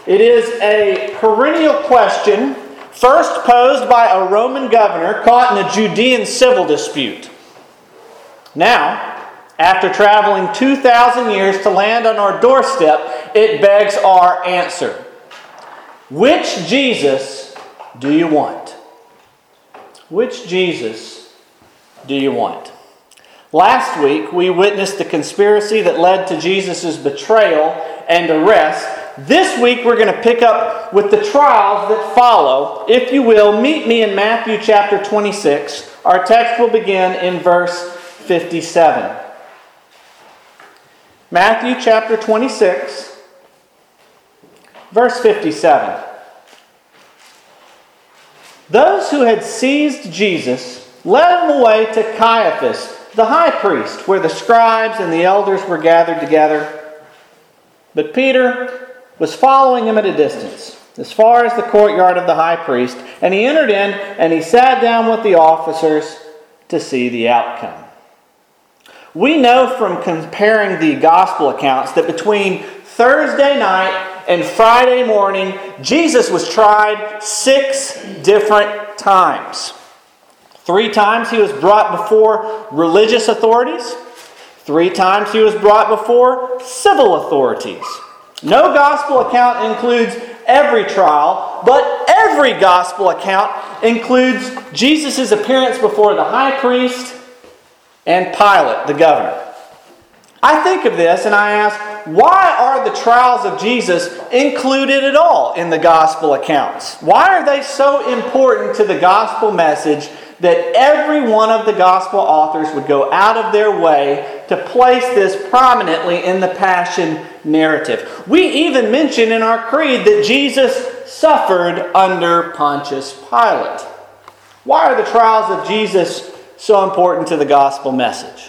It is a perennial question first posed by a Roman governor caught in a Judean civil dispute. Now, after traveling 2,000 years to land on our doorstep, it begs our answer. Which Jesus do you want? Which Jesus do you want? Last week, we witnessed the conspiracy that led to Jesus' betrayal and arrest. This week, we're going to pick up with the trials that follow. If you will, meet me in Matthew chapter 26. Our text will begin in verse 57. Matthew chapter 26, verse 57. Those who had seized Jesus led him away to Caiaphas, the high priest, where the scribes and the elders were gathered together. But Peter was following him at a distance, as far as the courtyard of the high priest, and he entered in and he sat down with the officers to see the outcome. We know from comparing the gospel accounts that between Thursday night and Friday morning, Jesus was tried 6 different times. 3 times he was brought before religious authorities. 3 times he was brought before civil authorities. No gospel account includes every trial, but every gospel account includes Jesus' appearance before the high priest and Pilate, the governor. I think of this and I ask, why are the trials of Jesus included at all in the gospel accounts? Why are they so important to the gospel message that every one of the gospel authors would go out of their way to place this prominently in the Passion narrative? We even mention in our creed that Jesus suffered under Pontius Pilate. Why are the trials of Jesus so important to the gospel message?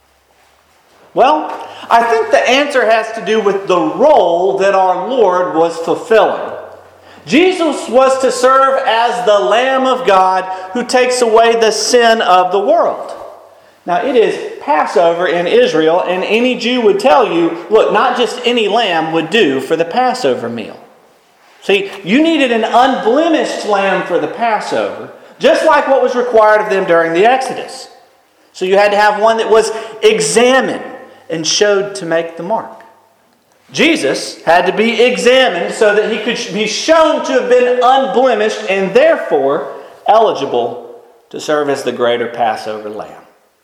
Well, I think the answer has to do with the role that our Lord was fulfilling. Jesus was to serve as the Lamb of God who takes away the sin of the world. Now, it is Passover in Israel, and any Jew would tell you, look, not just any lamb would do for the Passover meal. See, you needed an unblemished lamb for the Passover, just like what was required of them during the Exodus. So you had to have one that was examined and showed to make the mark. Jesus had to be examined so that he could be shown to have been unblemished and therefore eligible to serve as the greater Passover lamb.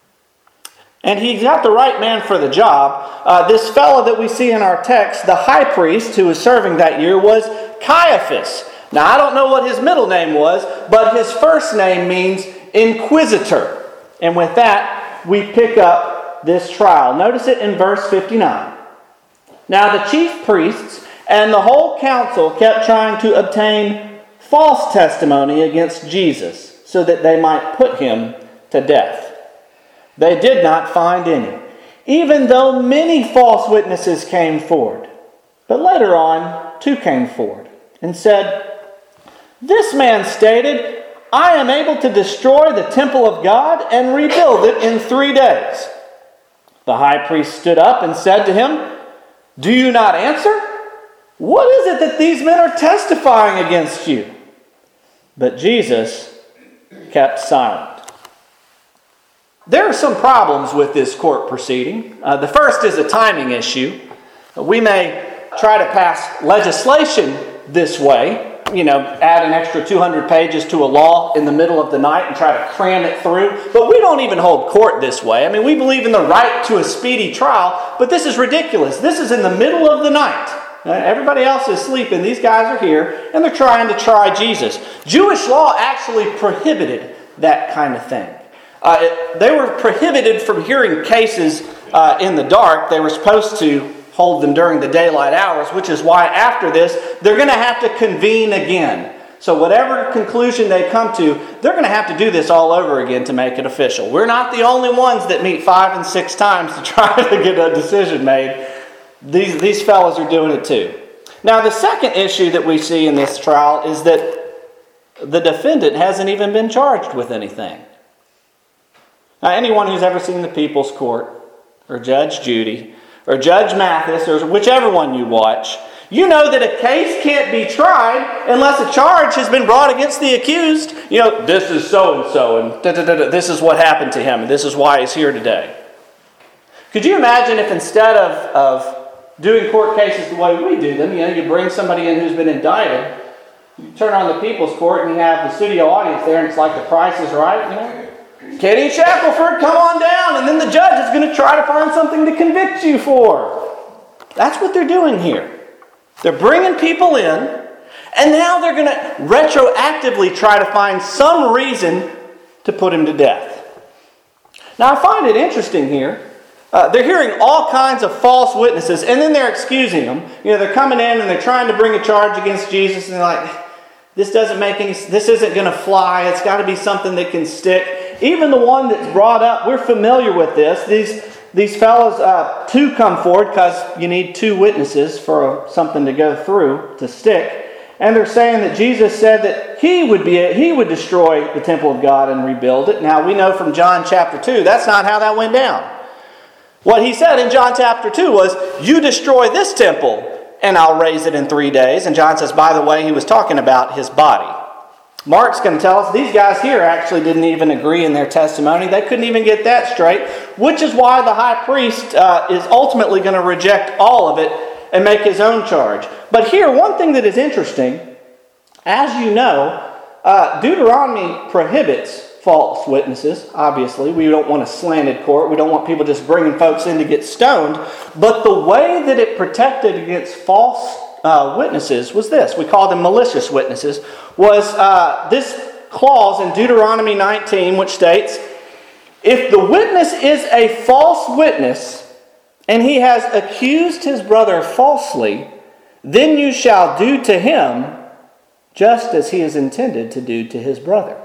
And he got the right man for the job. This fellow that we see in our text, the high priest who was serving that year, was Caiaphas. Now, I don't know what his middle name was, but his first name means inquisitor. And with that, we pick up this trial. Notice it in verse 59. Now the chief priests and the whole council kept trying to obtain false testimony against Jesus so that they might put him to death. They did not find any, even though many false witnesses came forward. But later on, 2 came forward and said, "This man stated, 'I am able to destroy the temple of God and rebuild it in 3 days.' The high priest stood up and said to him, 'Do you not answer? What is it that these men are testifying against you?' But Jesus kept silent." There are some problems with this court proceeding. The first is a timing issue. We may try to pass legislation this way, add an extra 200 pages to a law in the middle of the night and try to cram it through. But we don't even hold court this way. We believe in the right to a speedy trial, but this is ridiculous. This is in the middle of the night. Everybody else is sleeping. These guys are here, and they're trying to try Jesus. Jewish law actually prohibited that kind of thing. They were prohibited from hearing cases in the dark. They were supposed to hold them during the daylight hours, which is why after this, they're going to have to convene again. So whatever conclusion they come to, they're going to have to do this all over again to make it official. We're not the only ones that meet 5 and 6 times to try to get a decision made. These fellows are doing it too. Now, the second issue that we see in this trial is that the defendant hasn't even been charged with anything. Now, anyone who's ever seen the People's Court, or Judge Judy, or Judge Mathis, or whichever one you watch, You know that a case can't be tried unless a charge has been brought against the accused. This is so-and-so, and this is what happened to him, and this is why he's here today. Could you imagine if instead of doing court cases the way we do them, you bring somebody in who's been indicted, you turn on the People's Court and you have the studio audience there, and it's like The Price is Right, Kenny Shackelford, come on down, and then the judge is going to try to find something to convict you for. That's what they're doing here. They're bringing people in, and now they're going to retroactively try to find some reason to put him to death. Now, I find it interesting here. They're hearing all kinds of false witnesses, and then they're excusing them. They're coming in and they're trying to bring a charge against Jesus, and they're like, this isn't going to fly. It's got to be something that can stick. Even the one that's brought up, we're familiar with this. These fellows, two come forward because you need two witnesses for something to go through, to stick. And they're saying that Jesus said that he would destroy the temple of God and rebuild it. Now, we know from John chapter 2, that's not how that went down. What he said in John chapter 2 was, you destroy this temple, and I'll raise it in 3 days. And John says, by the way, he was talking about his body. Mark's going to tell us these guys here actually didn't even agree in their testimony. They couldn't even get that straight, which is why the high priest is ultimately going to reject all of it and make his own charge. But here, one thing that is interesting, as you know, Deuteronomy prohibits false witnesses. Obviously, we don't want a slanted court. We don't want people just bringing folks in to get stoned. But the way that it protected against false witnesses was this. We call them malicious witnesses. Was this clause in Deuteronomy 19, which states, if the witness is a false witness, and he has accused his brother falsely, then you shall do to him just as he is intended to do to his brother.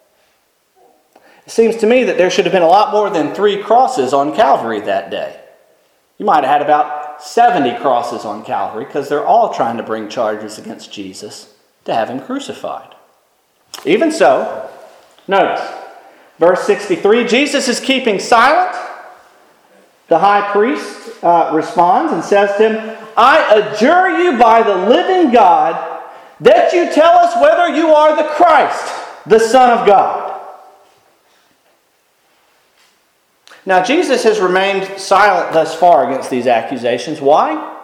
It seems to me that there should have been a lot more than 3 crosses on Calvary that day. You might have had about 70 crosses on Calvary, because they're all trying to bring charges against Jesus to have him crucified. Even so, notice, verse 63, Jesus is keeping silent. The high priest responds and says to him, I adjure you by the living God that you tell us whether you are the Christ, the Son of God. Now, Jesus has remained silent thus far against these accusations. Why?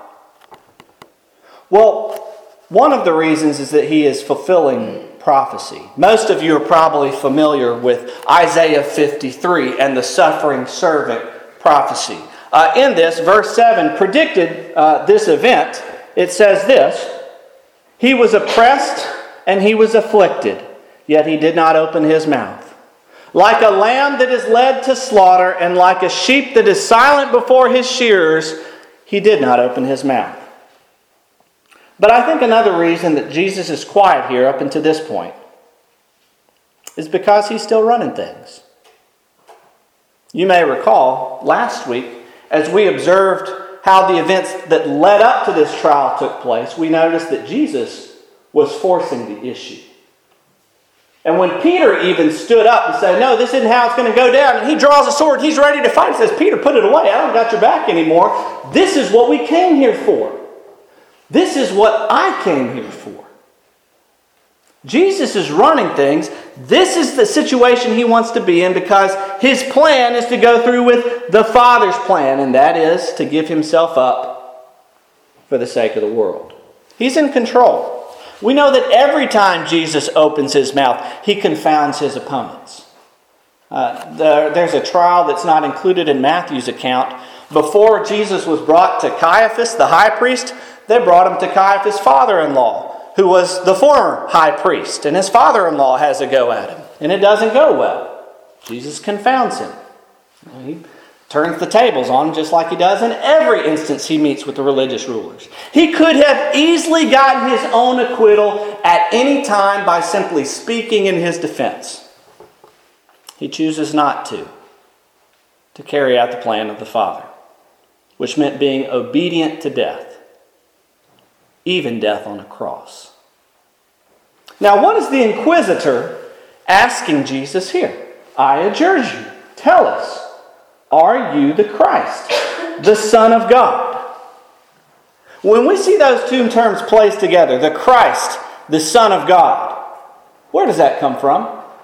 Well, one of the reasons is that he is fulfilling prophecy. Most of you are probably familiar with Isaiah 53 and the suffering servant prophecy. In this, verse 7 predicted this event. It says this, he was oppressed and he was afflicted, yet he did not open his mouth. Like a lamb that is led to slaughter, and like a sheep that is silent before his shearers, he did not open his mouth. But I think another reason that Jesus is quiet here up until this point is because he's still running things. You may recall last week, as we observed how the events that led up to this trial took place, we noticed that Jesus was forcing the issue. And when Peter even stood up and said, no, this isn't how it's going to go down, and he draws a sword, he's ready to fight, says, Peter, put it away, I don't got your back anymore. This is what we came here for. This is what I came here for. Jesus is running things. This is the situation he wants to be in, because his plan is to go through with the Father's plan, and that is to give himself up for the sake of the world. He's in control. We know that every time Jesus opens his mouth, he confounds his opponents. There's a trial that's not included in Matthew's account. Before Jesus was brought to Caiaphas, the high priest, they brought him to Caiaphas' father-in-law, who was the former high priest. And his father-in-law has a go at him. And it doesn't go well. Jesus confounds him. He turns the tables on him just like he does in every instance he meets with the religious rulers. He could have easily gotten his own acquittal at any time by simply speaking in his defense. He chooses not to carry out the plan of the Father, which meant being obedient to death, even death on a cross. Now, what is the inquisitor asking Jesus here? I adjure you, tell us, are you the Christ, the Son of God? When we see those two terms placed together, the Christ, the Son of God, where does that come from?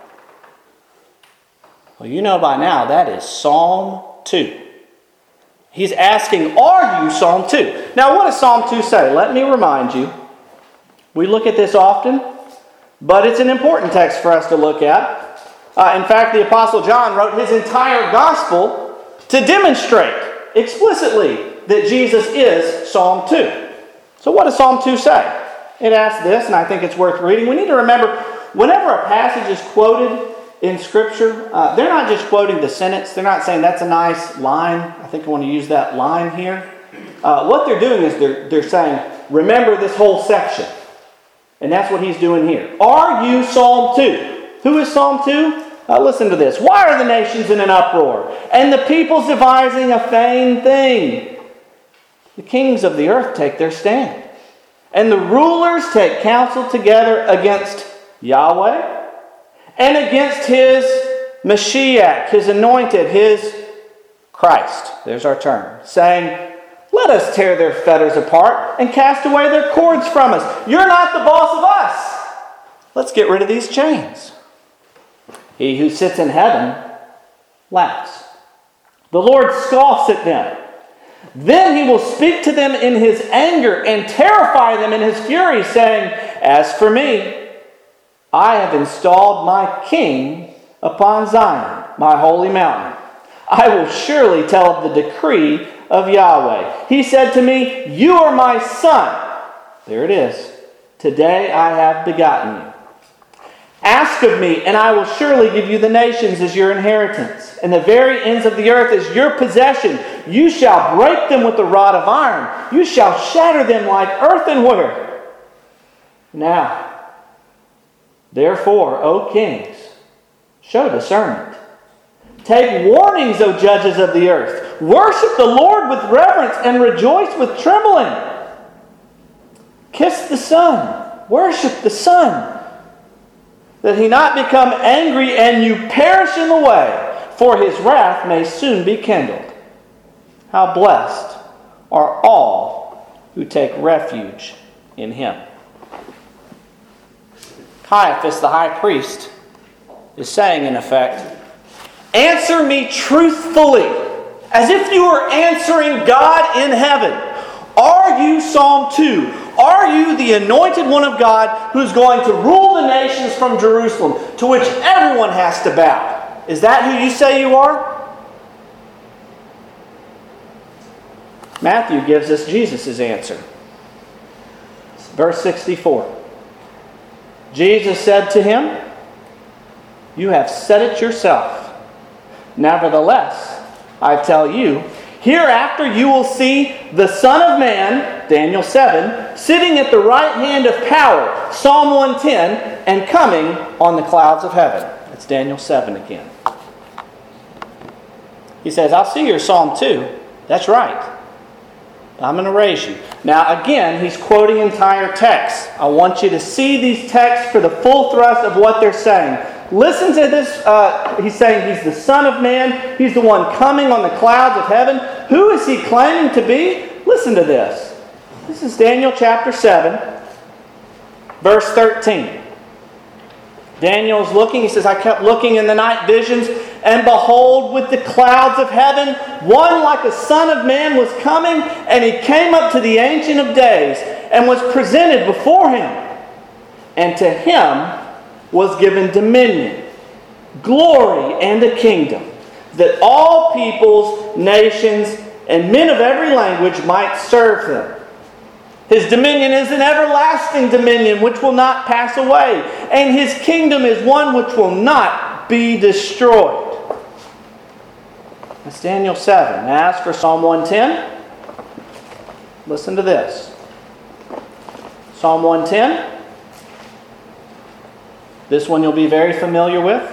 Well, you know by now that is Psalm 2. He's asking, are you Psalm 2? Now, what does Psalm 2 say? Let me remind you. We look at this often, but it's an important text for us to look at. In fact, the Apostle John wrote his entire gospel to demonstrate explicitly that Jesus is Psalm 2. So what does Psalm 2 say? It asks this, and I think it's worth reading. We need to remember, whenever a passage is quoted in Scripture, they're not just quoting the sentence. They're not saying that's a nice line. I think I want to use that line here. What they're doing is they're saying, remember this whole section. And that's what he's doing here. Are you Psalm 2? Who is Psalm 2? Listen to this. Why are the nations in an uproar, and the peoples devising a vain thing? The kings of the earth take their stand, and the rulers take counsel together against Yahweh and against His Mashiach, His anointed, His Christ. There's our term. Saying, let us tear their fetters apart and cast away their cords from us. You're not the boss of us. Let's get rid of these chains. He who sits in heaven laughs. The Lord scoffs at them. Then He will speak to them in His anger and terrify them in His fury, saying, as for me, I have installed my King upon Zion, my holy mountain. I will surely tell of the decree of Yahweh. He said to me, you are my son. There it is. Today I have begotten you. Ask of me, and I will surely give you the nations as your inheritance, and the very ends of the earth as your possession. You shall break them with the rod of iron. You shall shatter them like earthenware. Now, therefore, O kings, show discernment. Take warnings, O judges of the earth. Worship the Lord with reverence and rejoice with trembling. Kiss the Son. Worship the Son, that He not become angry and you perish in the way, for His wrath may soon be kindled. How blessed are all who take refuge in Him. Caiaphas, the high priest, is saying in effect, answer me truthfully, as if you were answering God in heaven. Are you Psalm 2? Are you the anointed one of God who's going to rule the nations from Jerusalem, to which everyone has to bow? Is that who you say you are? Matthew gives us Jesus' answer. Verse 64. Jesus said to him, you have said it yourself. Nevertheless, I tell you, hereafter you will see the Son of Man, Daniel 7, sitting at the right hand of power, Psalm 110, and coming on the clouds of heaven. That's Daniel 7 again. He says, I'll see your Psalm 2. That's right. I'm going to raise you. Now again, he's quoting entire texts. I want you to see these texts for the full thrust of what they're saying. Listen to this. He's saying He's the Son of Man. He's the one coming on the clouds of heaven. Who is He claiming to be? Listen to this. This is Daniel chapter 7, verse 13. Daniel's looking. He says, I kept looking in the night visions, and behold, with the clouds of heaven, one like a Son of Man was coming, and He came up to the Ancient of Days, and was presented before Him. And to Him was given dominion, glory, and a kingdom, that all peoples, nations, and men of every language might serve Him. His dominion is an everlasting dominion which will not pass away, and His kingdom is one which will not be destroyed. That's Daniel 7. Now, as for Psalm 110, listen to this. Psalm 110. This one you'll be very familiar with.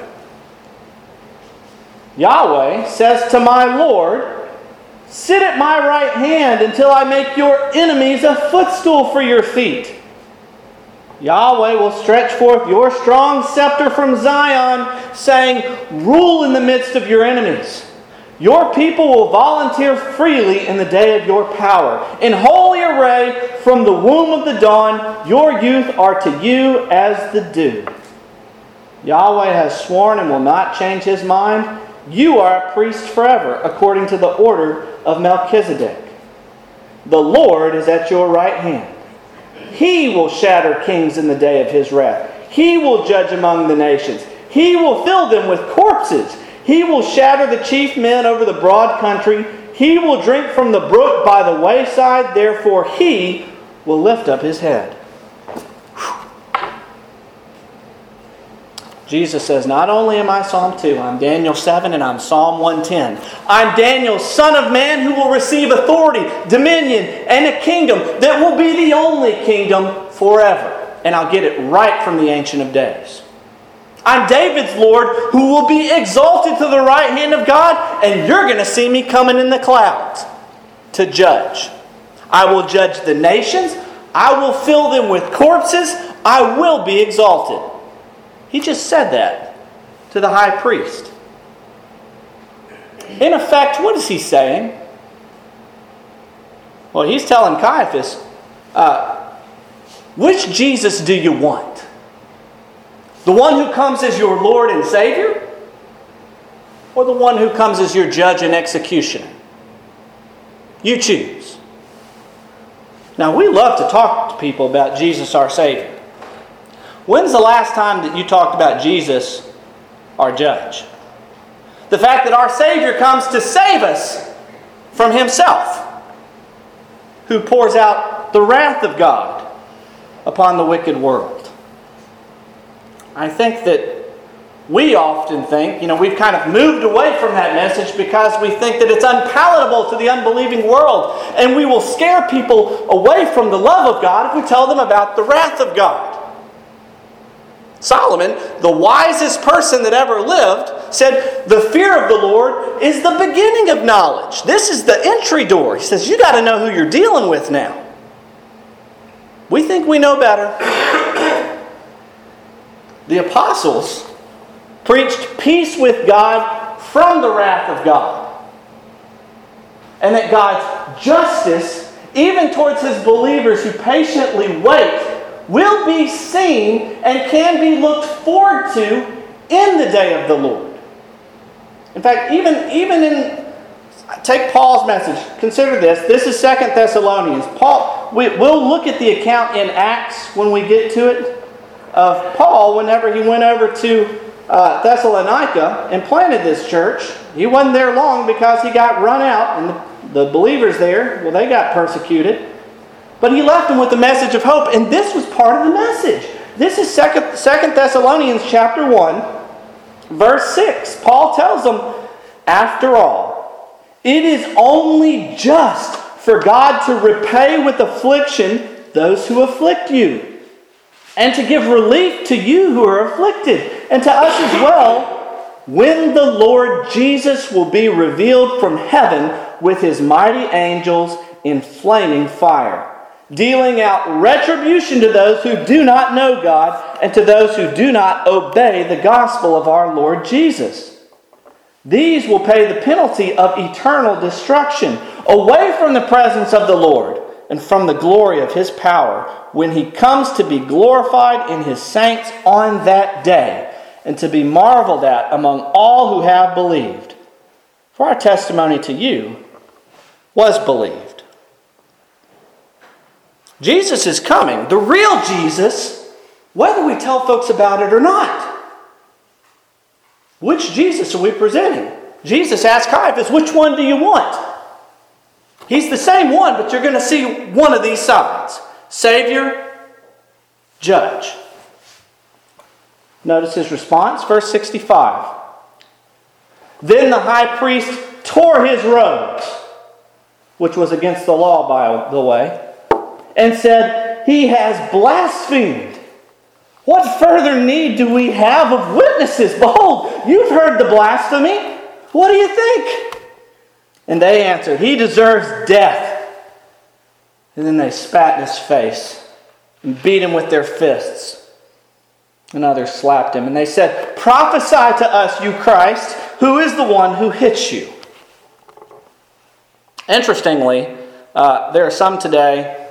Yahweh says to my Lord, sit at my right hand until I make your enemies a footstool for your feet. Yahweh will stretch forth your strong scepter from Zion, saying, rule in the midst of your enemies. Your people will volunteer freely in the day of your power. In holy array from the womb of the dawn. Your youth are to you as the dew. Yahweh has sworn and will not change his mind. You are a priest forever, according to the order of Melchizedek. The Lord is at your right hand. He will shatter kings in the day of his wrath. He will judge among the nations. He will fill them with corpses. He will shatter the chief men over the broad country. He will drink from the brook by the wayside. Therefore he will lift up his head. Jesus says, not only am I Psalm 2, I'm Daniel 7 and I'm Psalm 110. I'm Daniel, Son of Man, who will receive authority, dominion, and a kingdom that will be the only kingdom forever. And I'll get it right from the Ancient of Days. I'm David's Lord, who will be exalted to the right hand of God, and you're going to see me coming in the clouds to judge. I will judge the nations. I will fill them with corpses. I will be exalted. He just said that to the high priest. In effect, what is he saying? Well, he's telling Caiaphas, which Jesus do you want? The one who comes as your Lord and Savior? Or the one who comes as your judge and executioner? You choose. Now, we love to talk to people about Jesus our Savior. When's the last time that you talked about Jesus, our judge? The fact that our Savior comes to save us from himself, who pours out the wrath of God upon the wicked world. I think that we often think, we've kind of moved away from that message because we think that it's unpalatable to the unbelieving world, and we will scare people away from the love of God if we tell them about the wrath of God. Solomon, the wisest person that ever lived, said, the fear of the Lord is the beginning of knowledge. This is the entry door. He says, you got to know who you're dealing with now. We think we know better. The apostles preached peace with God from the wrath of God. And that God's justice, even towards his believers who patiently wait, will be seen and can be looked forward to in the day of the Lord. In fact, even in, take Paul's message. Consider this. This is 2 Thessalonians. We'll look at the account in Acts when we get to it of Paul whenever he went over to Thessalonica and planted this church. He wasn't there long because he got run out, and the believers there, they got persecuted. But he left them with the message of hope, and this was part of the message. This is 2 Thessalonians chapter 1, verse 6. Paul tells them, after all, it is only just for God to repay with affliction those who afflict you, and to give relief to you who are afflicted, and to us as well, when the Lord Jesus will be revealed from heaven with his mighty angels in flaming fire, dealing out retribution to those who do not know God and to those who do not obey the gospel of our Lord Jesus. These will pay the penalty of eternal destruction, away from the presence of the Lord and from the glory of his power, when he comes to be glorified in his saints on that day, and to be marveled at among all who have believed. For our testimony to you was believed. Jesus is coming, the real Jesus, whether we tell folks about it or not. Which Jesus are we presenting? Jesus asked Caiaphas, which one do you want? He's the same one, but you're going to see one of these sides. Savior, judge. Notice his response, verse 65. Then the high priest tore his robes, which was against the law, by the way, and said, he has blasphemed. What further need do we have of witnesses? Behold, you've heard the blasphemy. What do you think? And they answered, he deserves death. And then they spat in his face and beat him with their fists. And others slapped him. And they said, prophesy to us, you Christ, who is the one who hits you? Interestingly, there are some today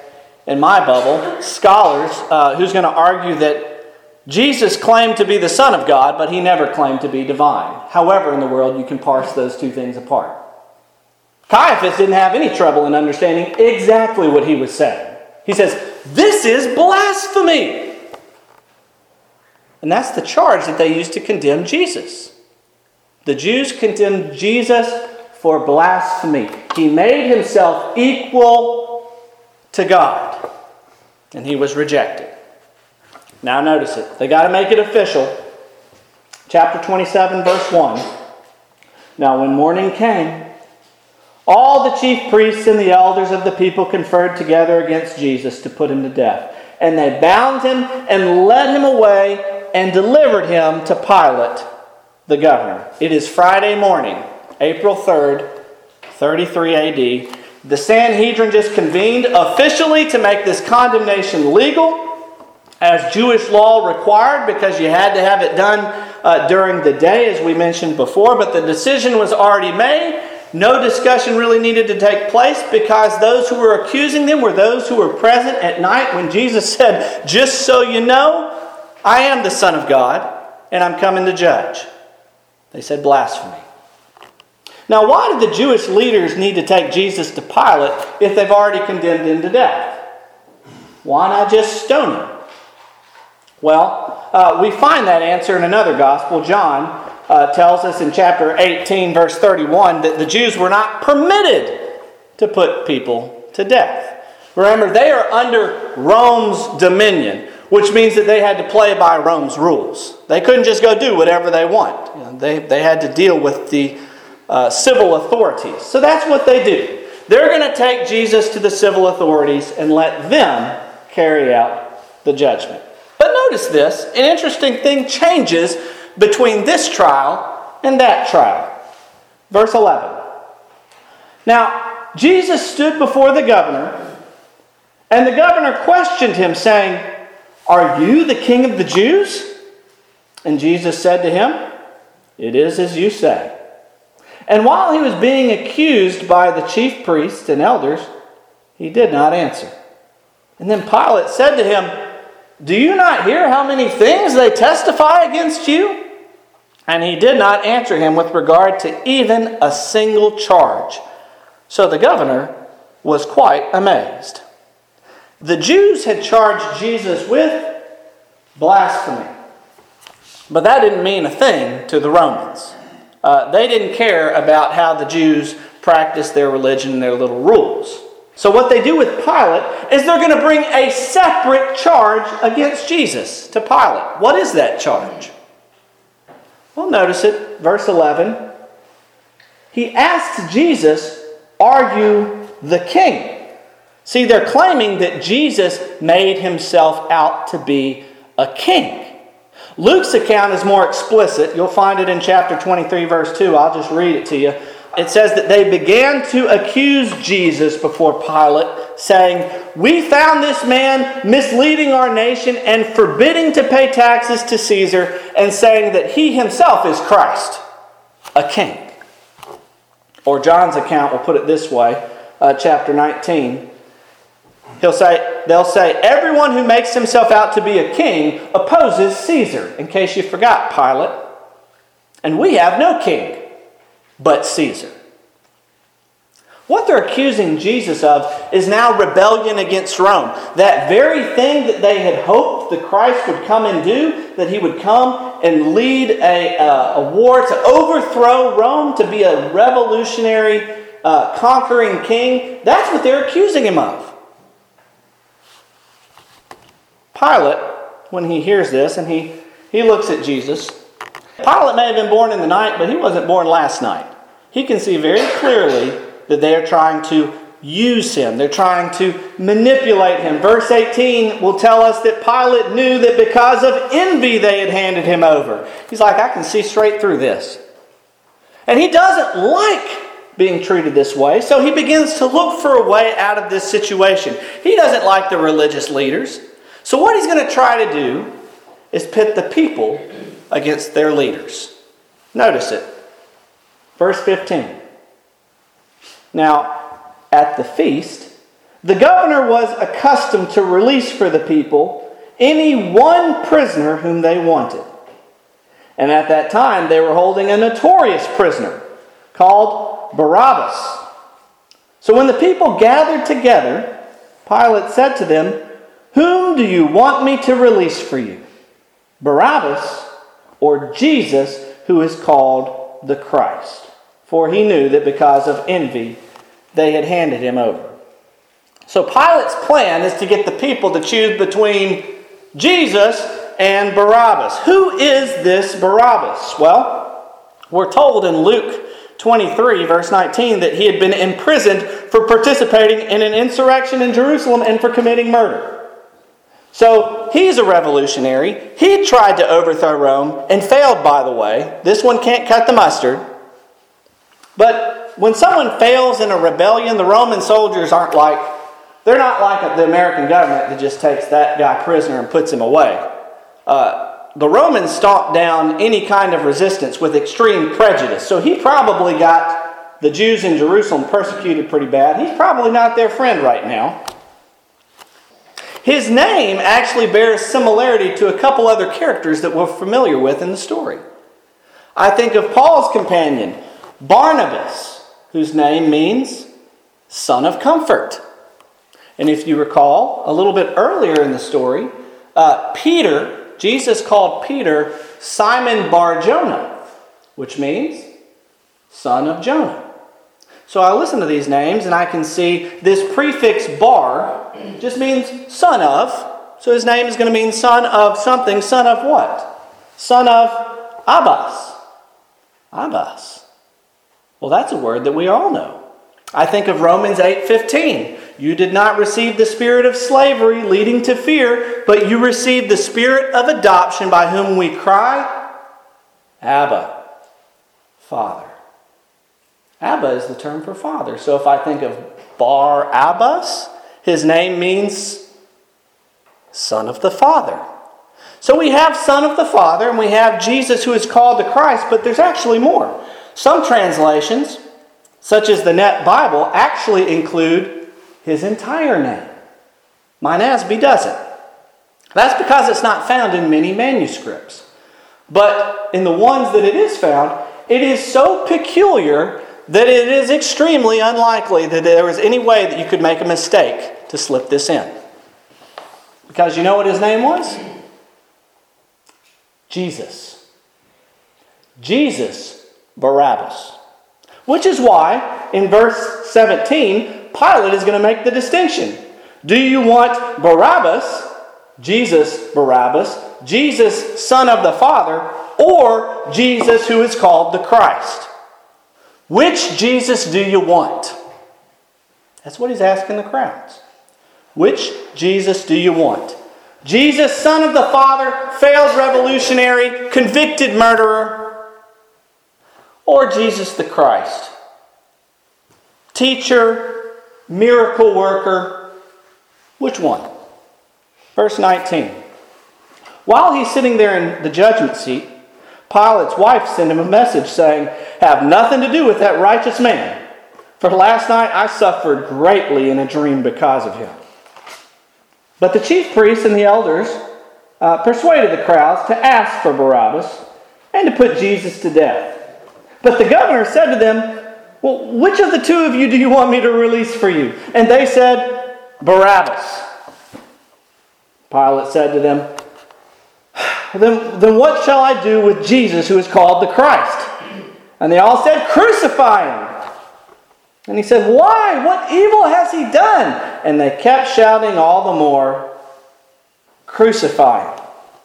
in my bubble, scholars who's going to argue that Jesus claimed to be the Son of God, but he never claimed to be divine. However in the world you can parse those two things apart. Caiaphas didn't have any trouble in understanding exactly what he was saying. He says, "This is blasphemy." And that's the charge that they used to condemn Jesus. The Jews condemned Jesus for blasphemy. He made himself equal to God, and he was rejected. Now notice it. They got to make it official. Chapter 27, verse 1. Now when morning came, all the chief priests and the elders of the people conferred together against Jesus to put him to death. And they bound him and led him away and delivered him to Pilate, the governor. It is Friday morning, April 3rd, 33 AD. The Sanhedrin just convened officially to make this condemnation legal, as Jewish law required, because you had to have it done during the day, as we mentioned before. But the decision was already made. No discussion really needed to take place, because those who were accusing them were those who were present at night when Jesus said, "Just so you know, I am the Son of God, and I'm coming to judge." They said blasphemy. Now, why did the Jewish leaders need to take Jesus to Pilate if they've already condemned him to death? Why not just stone him? Well, we find that answer in another gospel. John tells us in chapter 18, verse 31, that the Jews were not permitted to put people to death. Remember, they are under Rome's dominion, which means that they had to play by Rome's rules. They couldn't just go do whatever they want. They had to deal with the civil authorities. So that's what they do. They're going to take Jesus to the civil authorities and let them carry out the judgment. But notice this, an interesting thing changes between this trial and that trial. Verse 11. Now, Jesus stood before the governor, and the governor questioned him, saying, "Are you the king of the Jews?" And Jesus said to him, "It is as you say." And while he was being accused by the chief priests and elders, he did not answer. And then Pilate said to him, "Do you not hear how many things they testify against you?" And he did not answer him with regard to even a single charge. So the governor was quite amazed. The Jews had charged Jesus with blasphemy. But that didn't mean a thing to the Romans. They didn't care about how the Jews practiced their religion and their little rules. So what they do with Pilate is they're going to bring a separate charge against Jesus to Pilate. What is that charge? Well, notice it, verse 11. He asks Jesus, "Are you the king?" See, they're claiming that Jesus made himself out to be a king. Luke's account is more explicit. You'll find it in chapter 23, verse 2. I'll just read it to you. It says that they began to accuse Jesus before Pilate, saying, "We found this man misleading our nation and forbidding to pay taxes to Caesar, and saying that he himself is Christ, a king." Or John's account will put it this way, chapter 19. They'll say, "Everyone who makes himself out to be a king opposes Caesar," in case you forgot, Pilate. "And we have no king but Caesar." What they're accusing Jesus of is now rebellion against Rome. That very thing that they had hoped that Christ would come and do, that he would come and lead a war to overthrow Rome, to be a revolutionary, conquering king, that's what they're accusing him of. Pilate, when he hears this, and he looks at Jesus. Pilate may have been born in the night, but he wasn't born last night. He can see very clearly that they are trying to use him. They're trying to manipulate him. Verse 18 will tell us that Pilate knew that because of envy they had handed him over. He's like, I can see straight through this. And he doesn't like being treated this way, so he begins to look for a way out of this situation. He doesn't like the religious leaders. So what he's going to try to do is pit the people against their leaders. Notice it. Verse 15. Now, at the feast, The governor was accustomed to release for the people any one prisoner whom they wanted. And at that time, they were holding a notorious prisoner called Barabbas. So when the people gathered together, Pilate said to them, "Whom do you want me to release for you? Barabbas or Jesus, who is called the Christ?" For he knew that because of envy, they had handed him over. So Pilate's plan is to get the people to choose between Jesus and Barabbas. Who is this Barabbas? Well, we're told in Luke 23, verse 19, that he had been imprisoned for participating in an insurrection in Jerusalem and for committing murder. So he's a revolutionary. He tried to overthrow Rome and failed, by the way. This one can't cut the mustard. But when someone fails in a rebellion, the Roman soldiers they're not like the American government that just takes that guy prisoner and puts him away. The Romans stomped down any kind of resistance with extreme prejudice. So he probably got the Jews in Jerusalem persecuted pretty bad. He's probably not their friend right now. His name actually bears similarity to a couple other characters that we're familiar with in the story. I think of Paul's companion, Barnabas, whose name means son of comfort. And if you recall, a little bit earlier in the story, Peter, Jesus called Peter Simon Bar-Jonah, which means son of Jonah. So I listen to these names and I can see this prefix bar just means son of. So his name is going to mean son of something. Son of what? Son of Abbas. Abbas. Well, that's a word that we all know. I think of Romans 8:15. You did not receive the spirit of slavery leading to fear, but you received the spirit of adoption by whom we cry, Abba, Father. Abba is the term for father. So if I think of Bar-Abbas, his name means son of the Father. So we have son of the Father and we have Jesus who is called the Christ, but there's actually more. Some translations, such as the Net Bible, actually include his entire name. Mine Asby doesn't. That's because it's not found in many manuscripts. But in the ones that it is found, it is so peculiar that it is extremely unlikely that there was any way that you could make a mistake to slip this in. Because you know what his name was? Jesus. Jesus Barabbas. Which is why, in verse 17, Pilate is going to make the distinction. Do you want Barabbas, Jesus Barabbas, Jesus, son of the Father, or Jesus who is called the Christ? Which Jesus do you want? That's what he's asking the crowds. Which Jesus do you want? Jesus, son of the Father, failed revolutionary, convicted murderer, or Jesus the Christ? Teacher, miracle worker, which one? Verse 19. While he's sitting there in the judgment seat, Pilate's wife sent him a message saying, "Have nothing to do with that righteous man. For last night I suffered greatly in a dream because of him." But the chief priests and the elders persuaded the crowds to ask for Barabbas and to put Jesus to death. But the governor said to them, "Well, which of the two of you do you want me to release for you?" And they said, "Barabbas." Pilate said to them, Then what shall I do with Jesus who is called the Christ?" And they all said, "Crucify him." And he said, "Why? What evil has he done?" And they kept shouting all the more, "Crucify him."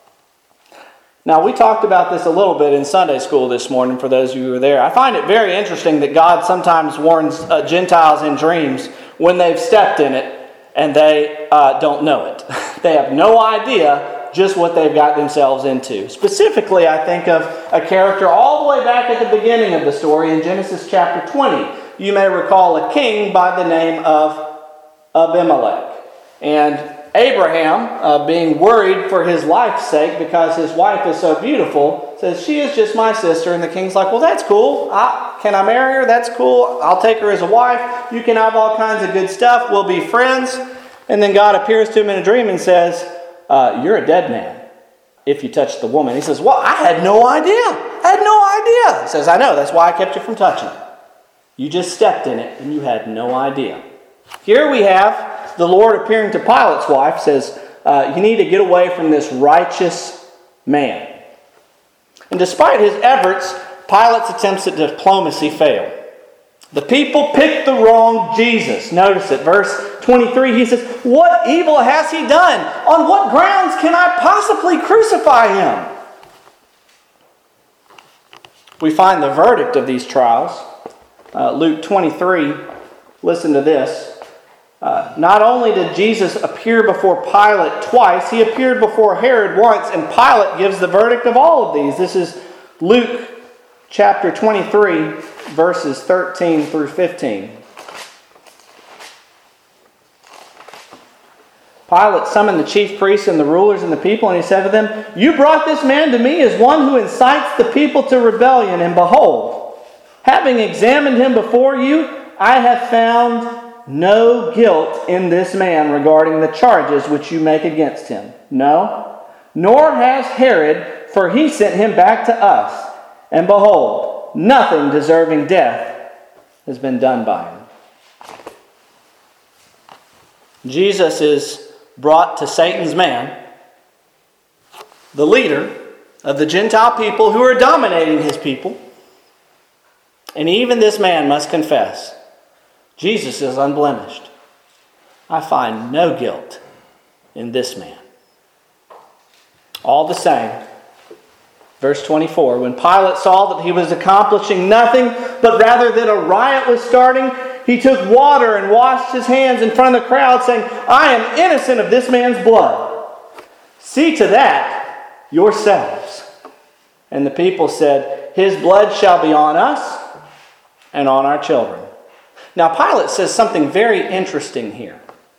Now, we talked about this a little bit in Sunday school this morning for those of you who were there. I find it very interesting that God sometimes warns Gentiles in dreams when they've stepped in it and they don't know it. They have no idea just what they've got themselves into. Specifically, I think of a character all the way back at the beginning of the story in Genesis chapter 20. You may recall a king by the name of Abimelech. And Abraham, being worried for his life's sake because his wife is so beautiful, says, "She is just my sister." And the king's like, "Well, that's cool. Can I marry her? That's cool. I'll take her as a wife. You can have all kinds of good stuff. We'll be friends. And then God appears to him in a dream and says, you're a dead man if you touch the woman. He says, well, I had no idea. He says, I know. That's why I kept you from touching it. You just stepped in it and you had no idea. Here we have the Lord appearing to Pilate's wife, says, you need to get away from this righteous man. And despite his efforts, Pilate's attempts at diplomacy fail. The people picked the wrong Jesus. Notice it, verse 23, he says, what evil has he done? On what grounds can I possibly crucify him? We find the verdict of these trials. Luke 23, listen to this. Not only did Jesus appear before Pilate twice, he appeared before Herod once, and Pilate gives the verdict of all of these. This is Luke chapter 23, verses 13 through 15. Pilate summoned the chief priests and the rulers and the people, and he said to them, you brought this man to me as one who incites the people to rebellion, and behold, having examined him before you, I have found no guilt in this man regarding the charges which you make against him. No, nor has Herod, for he sent him back to us. And behold, nothing deserving death has been done by him. Jesus is brought to Satan's man, the leader of the Gentile people who are dominating his people. And even this man must confess, Jesus is unblemished. I find no guilt in this man. All the same, verse 24, when Pilate saw that he was accomplishing nothing, but rather that a riot was starting, he took water and washed his hands in front of the crowd, saying, I am innocent of this man's blood. See to that yourselves. And the people said, his blood shall be on us and on our children. Now, Pilate says something very interesting here.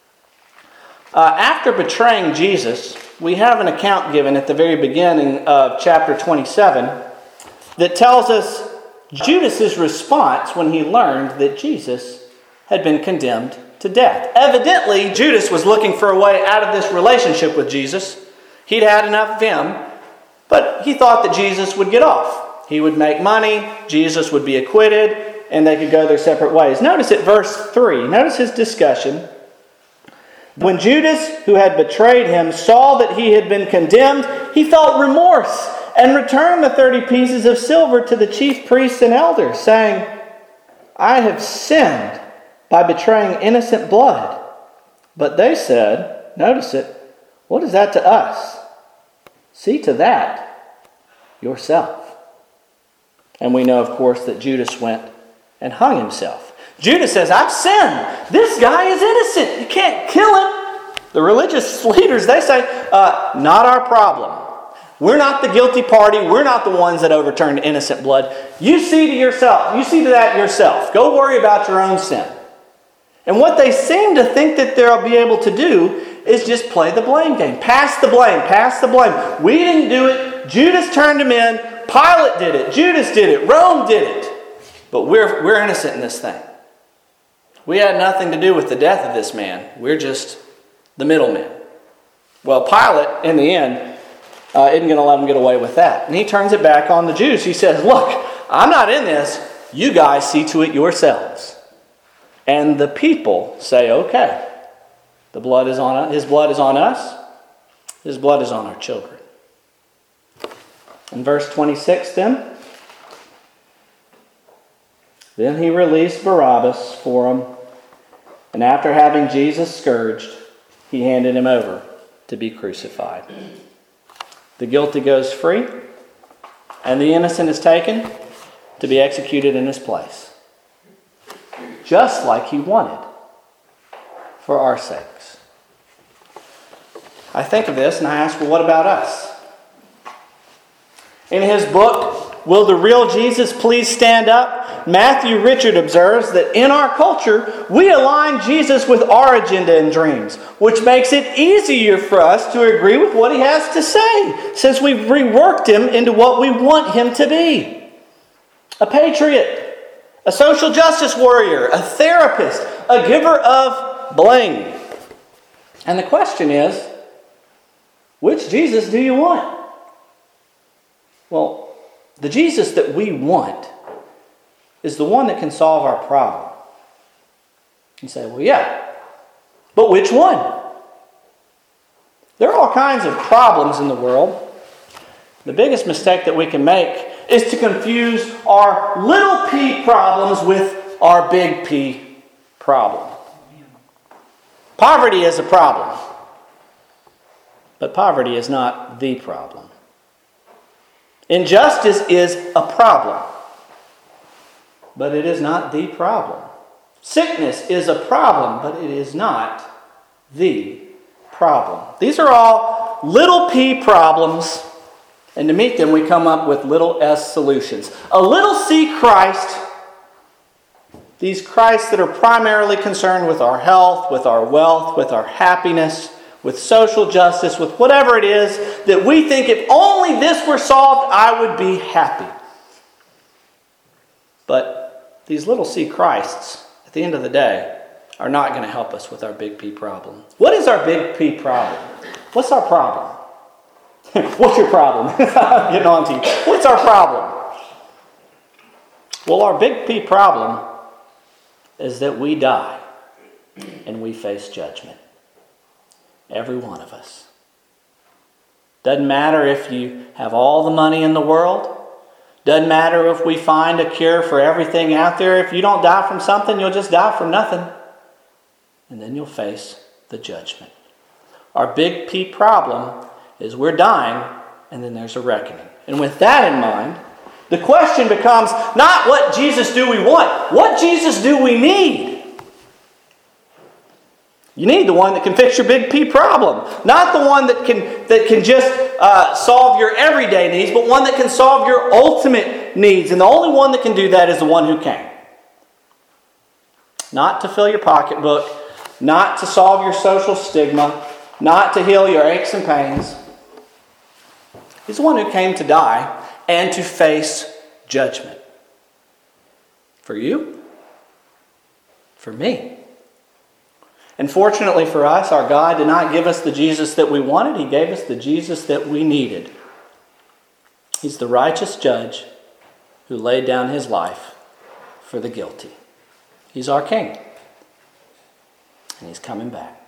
After betraying Jesus, we have an account given at the very beginning of chapter 27 that tells us Judas' response when he learned that Jesus had been condemned to death. Evidently, Judas was looking for a way out of this relationship with Jesus. He'd had enough of him, but he thought that Jesus would get off. He would make money, Jesus would be acquitted, and they could go their separate ways. Notice at verse 3, notice his discussion. When Judas, who had betrayed him, saw that he had been condemned, he felt remorse and returned the 30 pieces of silver to the chief priests and elders, saying, I have sinned by betraying innocent blood. But they said, notice it, what is that to us? See to that yourself. And we know, of course, that Judas went and hung himself. Judas says, I've sinned. This guy is innocent. You can't kill him. The religious leaders, they say, not our problem. We're not the guilty party. We're not the ones that overturned innocent blood. You see to yourself. You see to that yourself. Go worry about your own sin. And what they seem to think that they'll be able to do is just play the blame game. Pass the blame. Pass the blame. We didn't do it. Judas turned him in. Pilate did it. Judas did it. Rome did it. But we're innocent in this thing. We had nothing to do with the death of this man. We're just the middlemen. Well, Pilate, in the end, isn't going to let him get away with that. And he turns it back on the Jews. He says, look, I'm not in this. You guys see to it yourselves. And the people say, okay, his blood is on us. His blood is on our children. In verse 26 then he released Barabbas for him, and after having Jesus scourged, he handed him over to be crucified. The guilty goes free, and the innocent is taken to be executed in his place, just like he wanted, for our sakes. I think of this and I ask, well, what about us? In his book, Will the Real Jesus Please Stand Up?, Matthew Richard observes that in our culture, we align Jesus with our agenda and dreams, which makes it easier for us to agree with what he has to say, since we've reworked him into what we want him to be. A patriot, a social justice warrior, a therapist, a giver of blame. And the question is, which Jesus do you want? Well, the Jesus that we want is the one that can solve our problem. You say, well, yeah, but which one? There are all kinds of problems in the world. The biggest mistake that we can make is to confuse our little p problems with our big P problem. Poverty is a problem, but poverty is not the problem. Injustice is a problem, but it is not the problem. Sickness is a problem, but it is not the problem. These are all little p problems, and to meet them we come up with little s solutions. A little c Christ, these Christs that are primarily concerned with our health, with our wealth, with our happiness, with social justice, with whatever it is that we think if only this were solved, I would be happy. But these little c Christs, at the end of the day, are not going to help us with our big P problem. What is our big P problem? What's our problem? What's your problem? I'm getting on to you. What's our problem? Well, our big P problem is that we die and we face judgment. Every one of us. Doesn't matter if you have all the money in the world. Doesn't matter if we find a cure for everything out there. If you don't die from something, you'll just die from nothing. And then you'll face the judgment. Our big P problem is we're dying, and then there's a reckoning. And with that in mind, the question becomes not what Jesus do we want, what Jesus do we need? You need the one that can fix your big P problem. Not the one that can just solve your everyday needs, but one that can solve your ultimate needs. And the only one that can do that is the one who came. Not to fill your pocketbook, not to solve your social stigma, not to heal your aches and pains. He's the one who came to die and to face judgment. For you, for me. And fortunately for us, our God did not give us the Jesus that we wanted. He gave us the Jesus that we needed. He's the righteous judge who laid down his life for the guilty. He's our King. And he's coming back.